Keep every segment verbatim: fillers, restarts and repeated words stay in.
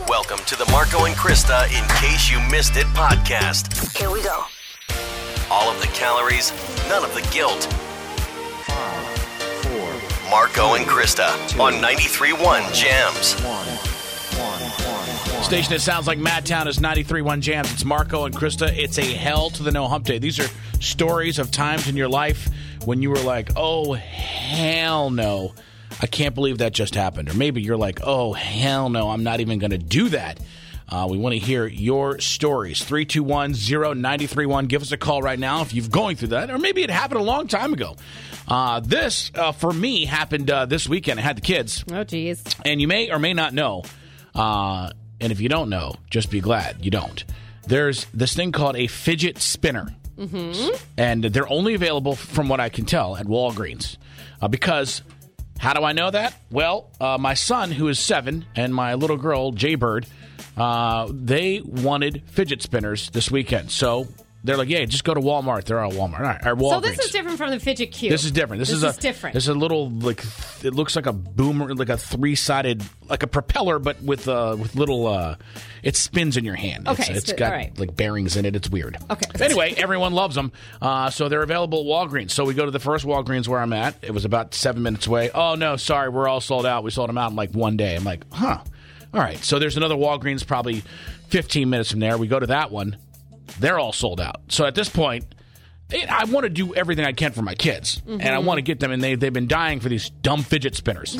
Welcome to the Marco and Krista In Case You Missed It podcast. Here we go. All of the calories, none of the guilt. Five, four, Marco and Krista two, on ninety-three point one Jams. one, one, one, one. Station that sounds like Madtown is ninety-three point one Jams. It's Marco and Krista. It's a hell to the no hump day. These are stories of times in your life when you were like, oh, hell no. I can't believe that just happened. Or maybe you're like, oh, hell no, I'm not even going to do that. Uh, we want to hear your stories. three two one, zero nine three one. Give us a call right now if you've going through that. Or maybe it happened a long time ago. Uh, this, uh, for me, happened uh, this weekend. I had the kids. Oh, geez. And you may or may not know, uh, and if you don't know, just be glad you don't. There's this thing called a fidget spinner. Mm-hmm. And they're only available, from what I can tell, at Walgreens. Uh, because... How do I know that? Well, uh, my son, who is seven, and my little girl, Jaybird, uh, they wanted fidget spinners this weekend. So they're like, yeah, just go to Walmart. They're all Walmart. All right, or Walgreens. So this is different from the fidget cube. This is different. This, This is, is a, different. This is a little, like, it looks like a boomer, like a three-sided, like a propeller, but with uh, with little, uh, it spins in your hand. Okay, It's, it's spin- got, all right. like, bearings in it. It's weird. Okay. Anyway, everyone loves them. Uh, so they're available at Walgreens. So we go to the first Walgreens where I'm at. It was about seven minutes away. Oh, no, sorry, we're all sold out. We sold them out in, like, one day. I'm like, huh. All right. So there's another Walgreens probably fifteen minutes from there. We go to that one. They're all sold out. So at this point, I want to do everything I can for my kids. Mm-hmm. And I want to get them, and they, they've been dying for these dumb fidget spinners.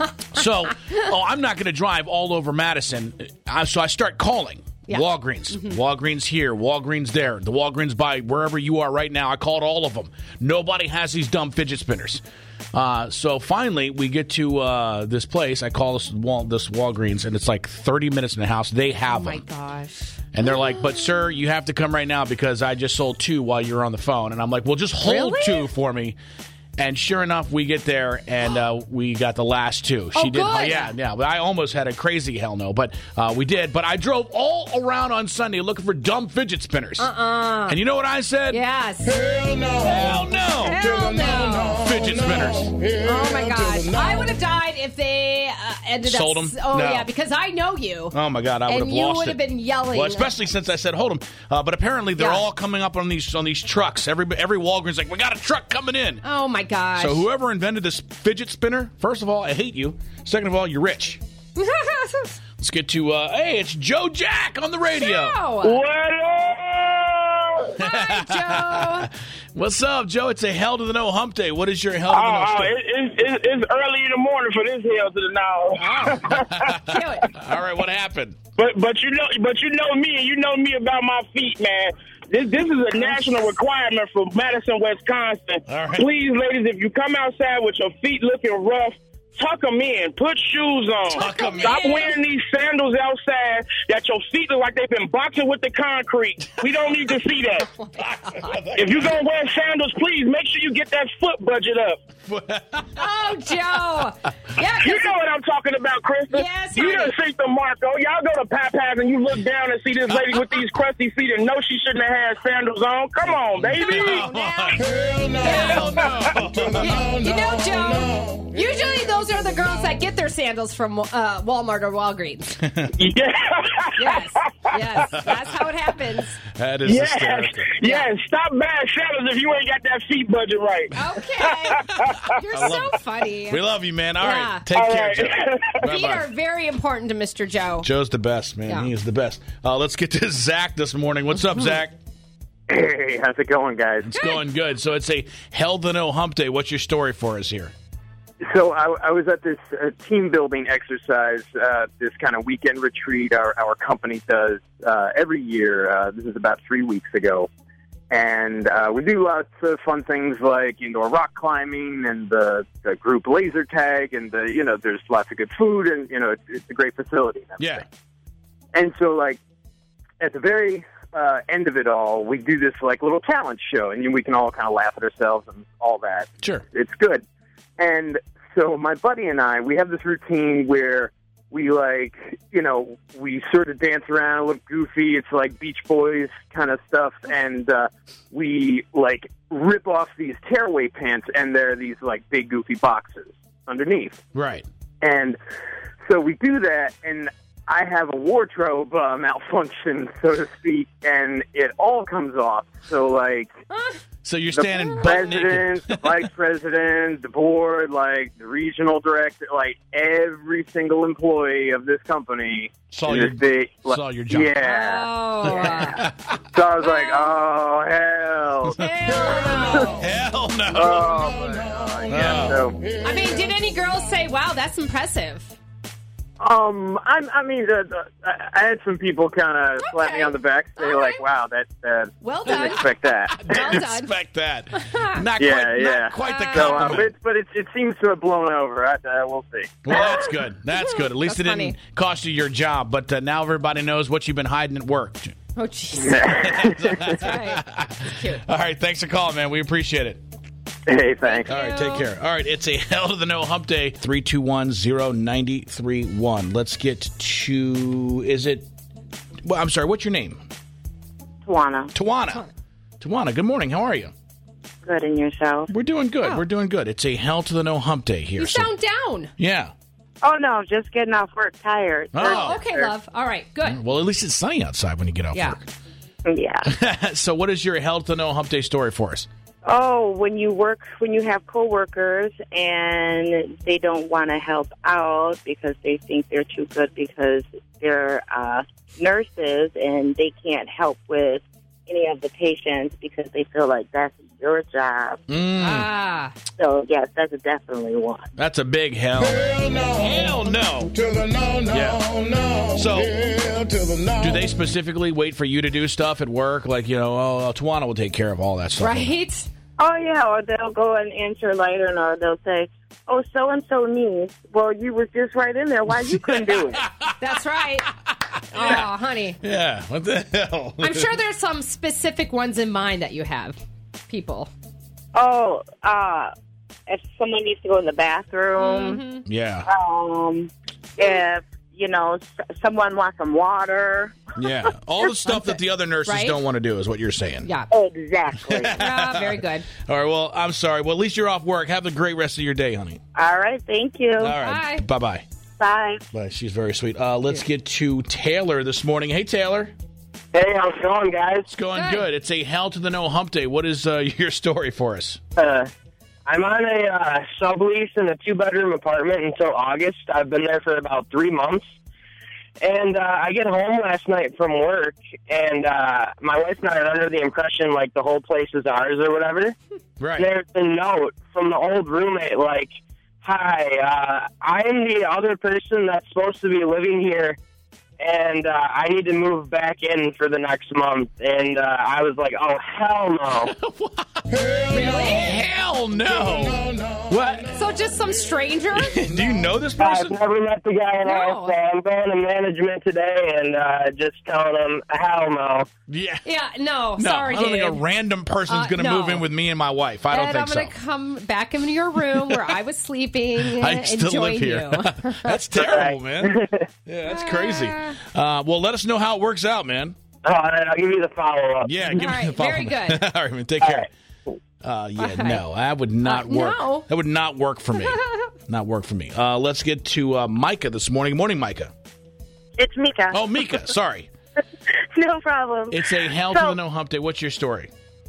So, oh, I'm not going to drive all over Madison. Uh, so I start calling. Yeah. Walgreens. Mm-hmm. Walgreens here. Walgreens there. The Walgreens by wherever you are right now. I called all of them. Nobody has these dumb fidget spinners. Uh, so finally, we get to uh, this place. I call this, Wal- this Walgreens, and it's like thirty minutes in the house. They have Oh, my them. gosh. And they're like, but sir, you have to come right now because I just sold two while you were on the phone. And I'm like, well, just hold Really? two for me. And sure enough, we get there, and uh, we got the last two. She Oh, did. good. Yeah, yeah. But I almost had a crazy hell no, but uh, we did. But I drove all around on Sunday looking for dumb fidget spinners. Uh-uh. And you know what I said? Yes. Hell no. Hell no. Hell no. Fidget spinners. Oh, my gosh. I would have died if they uh, ended Sold up... 'em? Oh, No. yeah, because I know you. Oh, my God. I would have And you lost would it. have been yelling. Well, especially since I said, hold them. Uh, but apparently, they're Yeah. all coming up on these on these trucks. Every, every Walgreens like, we got a truck coming in. Oh, my gosh. So whoever invented this fidget spinner, first of all, I hate you. Second of all, you're rich. Let's get to, uh, hey, it's Joe Jack on the radio. Joe. What up? Hi, Joe. What's up, Joe? It's a hell to the no hump day. What is your hell to Oh, the no oh story? it, it, it, it's early in the morning for this hell to the now. Do it. All right, what happened? but but you know but you know me and you know me about my feet, man. This this is a national requirement for Madison, Wisconsin. All right. Please, ladies, if you come outside with your feet looking rough, tuck them in. Put shoes on. Tuck 'em Stop in. wearing these sandals outside that your feet look like they've been boxing with the concrete. We don't need to see that. If you're going to wear sandals, please make sure you get that foot budget up. Oh, Joe. Yeah, 'cause- You know what I'm talking about, Krista. Yes, You honey. done see the Marco. Y'all go to Papa's and you look down and see this lady with these crusty feet and know she shouldn't have had sandals on. Come on, baby. Come on now. Hell no. You, you know, Joe, usually those are the girls that get their sandals from uh, Walmart or Walgreens. Yeah. Yes, yes, that's how it happens. That is Yes. hysterical. Yes. Stop buying sandals if you ain't got that feet budget right. Okay. You're so love- funny. We love you, man. All Yeah. right. Take All care, right. Joe. Feet Bye-bye. are very important to Mister Joe. Joe's the best, man. Yeah. He is the best. Uh, let's get to Zach this morning. What's up, Zach? Hey, how's it going, guys? It's going good. So it's a hell to no hump day. What's your story for us here? So I, I was at this uh, team building exercise, uh, this kind of weekend retreat our, our company does uh, every year. Uh, this is about three weeks ago. And uh, we do lots of fun things like indoor rock climbing and the, the group laser tag. And, the, you know, there's lots of good food and, you know, it's, it's a great facility. And everything. Yeah. And so, like, at the very uh, end of it all, we do this, like, little talent show. And we can all kind of laugh at ourselves and all that. Sure. It's good. And so my buddy and I, we have this routine where we, like, you know, we sort of dance around, look goofy. It's like Beach Boys kind of stuff. And uh, we, like, rip off these tearaway pants, and they're these, like, big goofy boxers underneath. Right. And so we do that, and I have a wardrobe uh, malfunction, so to speak, and it all comes off. So, like, So you're the standing butt naked. president, the vice president, the board, like the regional director, like every single employee of this company Saw in your- this big, like, saw your junk. Yeah. Oh. Yeah. So I was like, oh, hell. Hell Hell no. Oh, my God. Yeah, so, no. I mean, did any girls say, wow, that's impressive? um, I, I mean, the, the, I I had some people kind of slap me Okay. on the back, say, All like, right. wow, that, uh, Well didn't done. expect that. Well Didn't done. expect that. Not Yeah, quite, yeah. Not quite the So, uh, compliment. but, but it, it seems to have blown over. I, uh, we'll see. Well, that's good. That's good. At least That's it didn't funny. cost you your job. But uh, now everybody knows what you've been hiding at work. Oh, jeez. That's right. Cute. All right. Thanks for calling, man. We appreciate it. Hey, thanks. All right. Take care. All right. It's a hell to the no hump day. three two one, zero nine three one. Let's get to. Is it. Well, I'm sorry. What's your name? Tawana. Tawana. Tawana. Good morning. How are you? Good, and yourself? We're doing good. Oh. We're doing good. It's a hell to the no hump day here. You so- sound down. yeah. Oh, no, just getting off work tired. Oh. Okay, love. All right, good. Well, at least it's sunny outside when you get off Yeah. work. Yeah. So, what is your hell to the no hump day story for us? Oh, when you work, when you have coworkers and they don't want to help out because they think they're too good because they're uh, nurses and they can't help with any of the patients because they feel like that's your job. Mm, Ah. So, yes, that's definitely one. that's a big hell. Hell no. Hell no. To the no, no, Yeah. no. So, Yeah, to the no. Do they specifically wait for you to do stuff at work? Like, you know, oh, Tawana will take care of all that stuff. Right? Oh, yeah, or they'll go and answer later, and or they'll say, oh, so-and-so needs. Well, you was just right in there. Why you couldn't do it? That's right. Oh, honey. Yeah. What the hell? I'm sure there's some specific ones in mind that you have. People. Oh, uh, if someone needs to go in the bathroom, Mm-hmm. Yeah. um, if, you know, s- someone wants some water. Yeah. All the stuff that the other nurses Right? don't want to do is what you're saying. Yeah. Exactly. Ah, very good. All right. Well, I'm sorry. Well, at least you're off work. Have a great rest of your day, honey. All right, thank you. All right. Bye. Bye-bye. Bye. Bye. She's very sweet. Uh, let's get to Taylor this morning. Hey, Taylor. Hey, how's it going, guys? It's going Good. good. It's a hell to the no hump day. What is uh, your story for us? Uh, I'm on a uh, sublease in a two-bedroom apartment until August. I've been there for about three months. And uh, I get home last night from work, and uh, my wife and I are under the impression, like, the whole place is ours or whatever. Right. And there's a note from the old roommate, like, hi, uh, I'm the other person that's supposed to be living here, and uh, I need to move back in for the next month. And uh, I was like, oh, hell no. Really? Hell no. What? So just some stranger? Do you know this I've person? never met the guy, and No. I, so I'm going to management today and uh, just telling him, hell no. Yeah. Yeah, no. No, sorry, I don't think a Dave. random person's Uh, going to no. move in with me and my wife. I don't and think I'm so. going to come back into your room where I was sleeping I and still join live here. you. That's terrible, man. Yeah, that's crazy. Uh, well, let us know how it works out, man. All right, I'll give you the follow-up. Yeah, All give me right, the follow. very good. All right, man. Take care. Uh, yeah, Okay. no, that would not Uh, work. no. That would not work for me. Not work for me. Uh, let's get to uh, Micah this morning. Morning, Micah. It's Mika. Oh, Mika. Sorry. No problem. It's a hell to So- the no hump day. What's your story?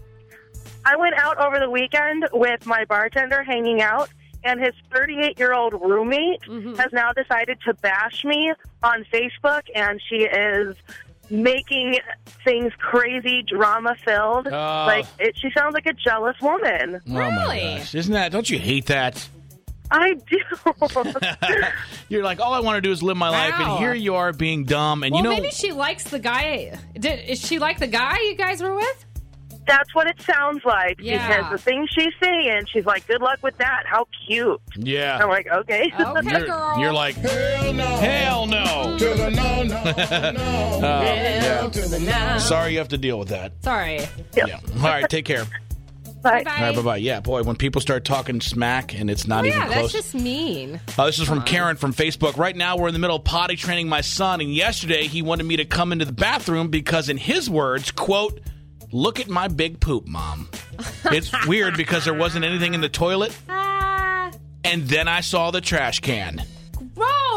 I went out over the weekend with my bartender hanging out, and his thirty-eight-year-old roommate Mm-hmm. has now decided to bash me on Facebook, and she is making things crazy, drama-filled. Oh. Like, it, she sounds like a jealous woman. Oh my Really? gosh! Isn't that? Don't you hate that? I do. You're like, all I want to do is live my life, Wow. and here you are being dumb. And Well, you know, maybe she likes the guy. Did, is she like the guy you guys were with? That's what it sounds like. Yeah. Because the things she's saying, she's like, good luck with that. How cute. yeah. I'm like, okay. Okay, You're, girl. you're like, Hell no. hell no. To the no, no, no. Uh, Hell yeah. to the no. Sorry you have to deal with that. Sorry. Yeah. All right, take care. Bye. Bye. All right, bye-bye. Yeah, boy, when people start talking smack and it's not Oh, even yeah, close. that's just mean. Uh, this is from Karen from Facebook. Right now, we're in the middle of potty training my son, and yesterday he wanted me to come into the bathroom because, in his words, quote, look at my big poop, Mom. It's weird because there wasn't anything in the toilet, Ah, and then I saw the trash can. gross.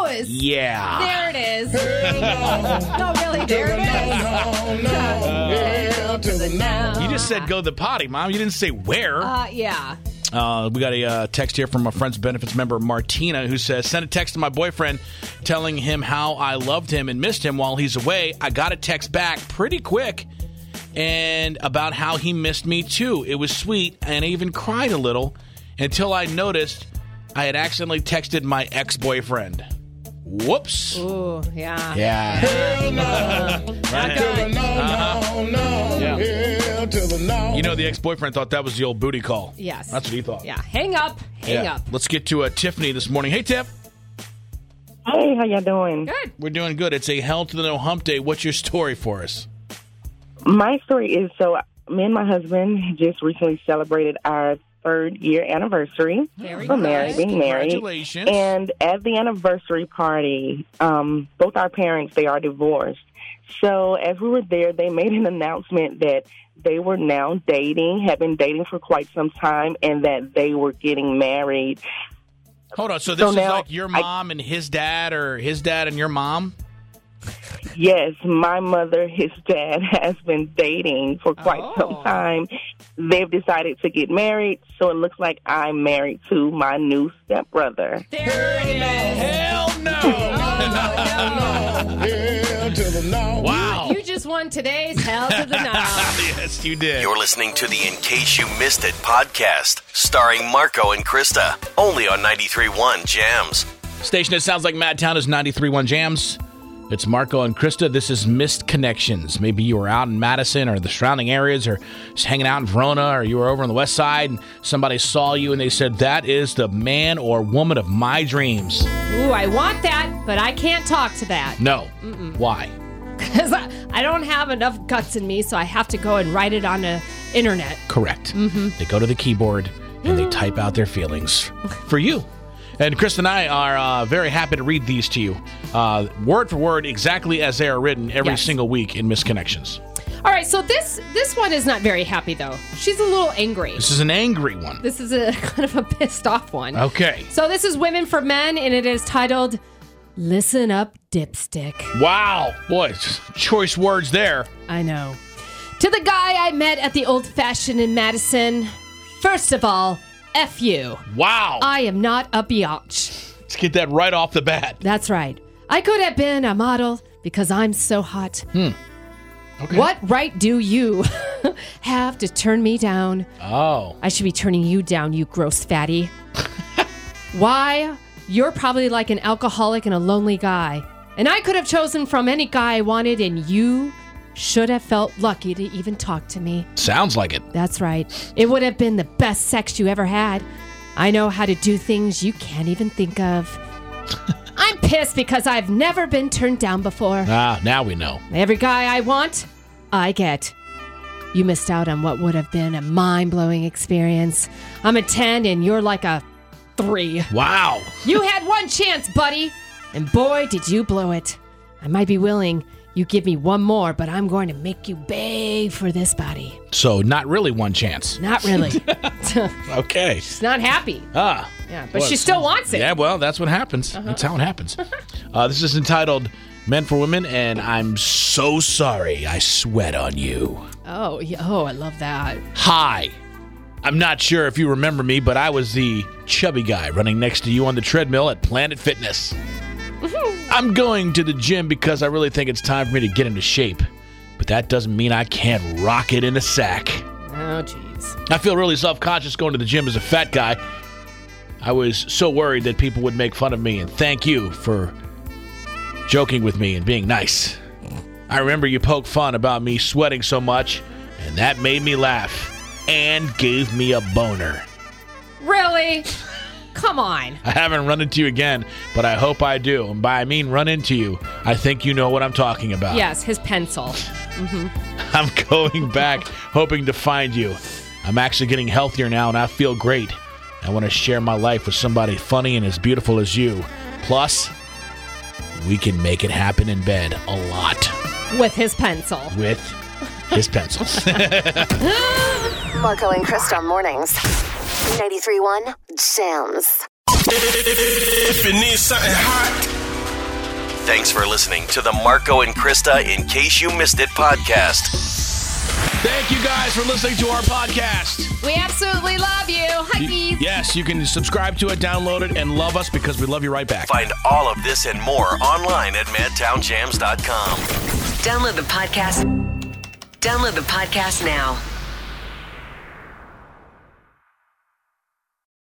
nose. Yeah. There it is. No, really, there it is. No, no, yeah, to the no. You just said go to the potty, Mom. You didn't say where. Uh, yeah. Uh, we got a uh, text here from a Friends Benefits member, Martina, who says, sent a text to my boyfriend telling him how I loved him and missed him while he's away. I got a text back pretty quick and about how he missed me, too. It was sweet, and I even cried a little until I noticed I had accidentally texted my ex-boyfriend. Whoops. Ooh, yeah. Yeah. Hell no. Right. To the no, no, no. Yeah. Yeah, to the no. You know, the ex-boyfriend thought that was the old booty call. Yes. That's what he thought. Yeah. Hang up. Hang Yeah. up. Let's get to uh, Tiffany this morning. Hey, Tiff. Hey, how y'all doing? Good. We're doing good. It's a Hell to the No Hump Day. What's your story for us? My story is, so me and my husband just recently celebrated our third year anniversary. Very We're nice. married, being married. Congratulations. And at the anniversary party, um, both our parents, they are divorced. So as we were there, they made an announcement that they were now dating, had been dating for quite some time, and that they were getting married. Hold on. So this So is now like your I- mom and his dad, or his dad and your mom? Yes, my mother, his dad, has been dating for quite Oh. some time. They've decided to get married, so it looks like I'm married to my new stepbrother. There it is. Hell no. Yeah, to the no. Wow. You just won today's Hell to the No. Yes, you did. You're listening to the In Case You Missed It podcast, starring Marco and Krista, only on ninety-three point one Jams. Station that sounds like Madtown is ninety-three point one Jams. It's Marco and Krista. This is Missed Connections. Maybe you were out in Madison or the surrounding areas, or just hanging out in Verona, or you were over on the west side and somebody saw you and they said, that is the man or woman of my dreams. Ooh, I want that, but I can't talk to that. No. Why? Because I, I don't have enough guts in me, so I have to go and write it on the internet. Correct. They go to the keyboard and they type out their feelings for you. And Chris and I are uh, very happy to read these to you, uh, word for word, exactly as they are written every Yes. single week in Misconnections. All right, so this this one is not very happy, though. She's a little angry. This is an angry one. This is a kind of a pissed off one. Okay. So this is Women for Men, and it is titled, Listen Up, Dipstick. Wow. Boy, choice words there. I know. To the guy I met at the Old Fashioned in Madison, first of all, F you. Wow. I am not a biatch. Let's get that right off the bat. That's right. I could have been a model because I'm so hot. Okay. What right do you have to turn me down? Oh. I should be turning you down, you gross fatty. Why? You're probably like an alcoholic and a lonely guy. And I could have chosen from any guy I wanted, and you should have felt lucky to even talk to me. Sounds like it. That's right. It would have been the best sex you ever had. I know how to do things you can't even think of. I'm pissed because I've never been turned down before. Ah, now we know. Every guy I want, I get. You missed out on what would have been a mind-blowing experience. I'm a ten and you're like a three. Wow. You had one chance, buddy. And boy, did you blow it. I might be willing. You give me one more, but I'm going to make you beg for this body. So, not really one chance. Not really. Okay. She's not happy. Ah. Yeah, but Well, she still wants it. Yeah, well, that's what happens. That's how it happens. uh, this is entitled Men for Women, and I'm so sorry I sweat on you. Oh, yeah. Oh, I love that. Hi. I'm not sure if you remember me, but I was the chubby guy running next to you on the treadmill at Planet Fitness. I'm going to the gym because I really think it's time for me to get into shape. But that doesn't mean I can't rock it in a sack. Oh, jeez. I feel really self-conscious going to the gym as a fat guy. I was so worried that people would make fun of me, and thank you for joking with me and being nice. I remember you poked fun about me sweating so much, and that made me laugh and gave me a boner. Really? Come on. I haven't run into you again, but I hope I do. And by I mean run into you, I think you know what I'm talking about. Yes, his pencil. I'm going back hoping to find you. I'm actually getting healthier now, and I feel great. I want to share my life with somebody funny and as beautiful as you. Plus, we can make it happen in bed a lot With his pencil. with his pencils. Marco and Krista mornings. ninety-three point one Jams. If you need something hot, Thanks for listening to the Marco and Krista In Case You Missed It podcast. Thank you guys for listening to our podcast. We absolutely love you. Huggies. Yes, you can subscribe to it, download it, and love us because we love you right back. Find all of this and more online at madtown jams dot com. Download the podcast. Download the podcast now.